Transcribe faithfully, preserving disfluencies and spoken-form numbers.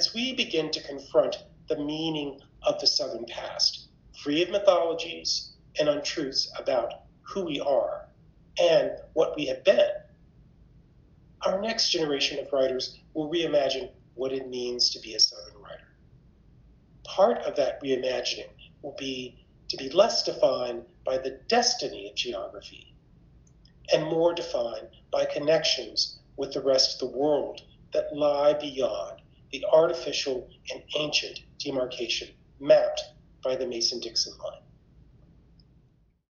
as we begin to confront the meaning of the Southern past, free of mythologies and untruths about who we are and what we have been, our next generation of writers will reimagine what it means to be a Southern writer. Part of that reimagining will be to be less defined by the destiny of geography and more defined by connections with the rest of the world that lie beyond the artificial and ancient demarcation mapped by the Mason-Dixon line.